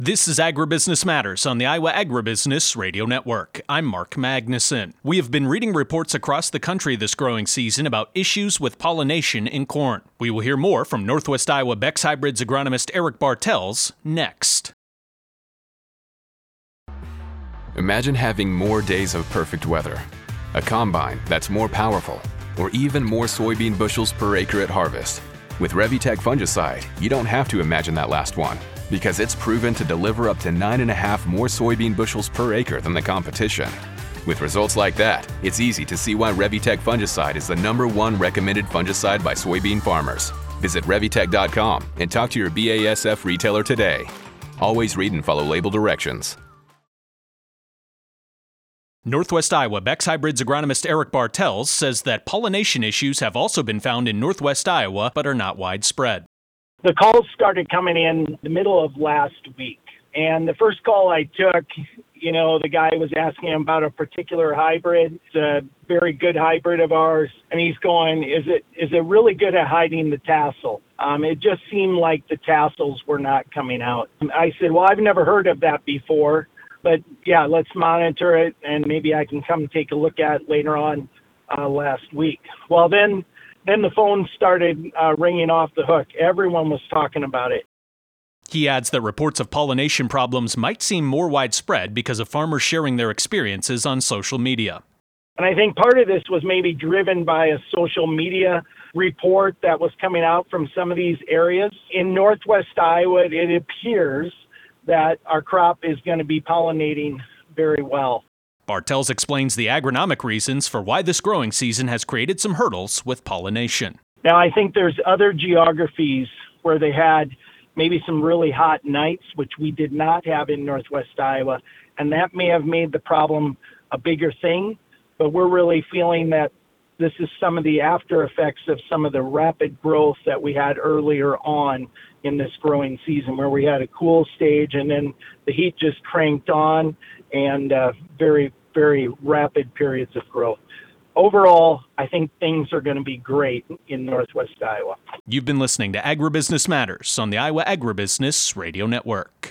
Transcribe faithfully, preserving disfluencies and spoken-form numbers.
This is Agribusiness Matters on the Iowa Agribusiness Radio Network. I'm Mark Magnuson. We have been reading reports across the country this growing season about issues with pollination in corn. We will hear more from Northwest Iowa Beck's Hybrids agronomist Eric Bartels next. Imagine having more days of perfect weather, a combine that's more powerful, or even more soybean bushels per acre at harvest. With Revitec fungicide, you don't have to imagine that last one, because it's proven to deliver up to nine and a half more soybean bushels per acre than the competition. With results like that, it's easy to see why Revitec fungicide is the number one recommended fungicide by soybean farmers. Visit Revitec dot com and talk to your B A S F retailer today. Always read and follow label directions. Northwest Iowa Beck's Hybrids agronomist Eric Bartels says that pollination issues have also been found in Northwest Iowa but are not widespread. The calls started coming in the middle of last week. And the first call I took, you know, the guy was asking about a particular hybrid. It's a very good hybrid of ours. And he's going, is it is it really good at hiding the tassel? Um, it just seemed like the tassels were not coming out. I said, well, I've never heard of that before. But, yeah, let's monitor it, and maybe I can come take a look at it later on uh, last week. Well, then then the phone started uh, ringing off the hook. Everyone was talking about it. He adds that reports of pollination problems might seem more widespread because of farmers sharing their experiences on social media. And I think part of this was maybe driven by a social media report that was coming out from some of these areas. In Northwest Iowa, it appears that our crop is going to be pollinating very well. Bartels explains the agronomic reasons for why this growing season has created some hurdles with pollination. Now, I think there's other geographies where they had maybe some really hot nights, which we did not have in Northwest Iowa, and that may have made the problem a bigger thing, but we're really feeling that this is some of the after effects of some of the rapid growth that we had earlier on in this growing season, where we had a cool stage and then the heat just cranked on and uh, very, very rapid periods of growth. Overall, I think things are going to be great in Northwest Iowa. You've been listening to Agribusiness Matters on the Iowa Agribusiness Radio Network.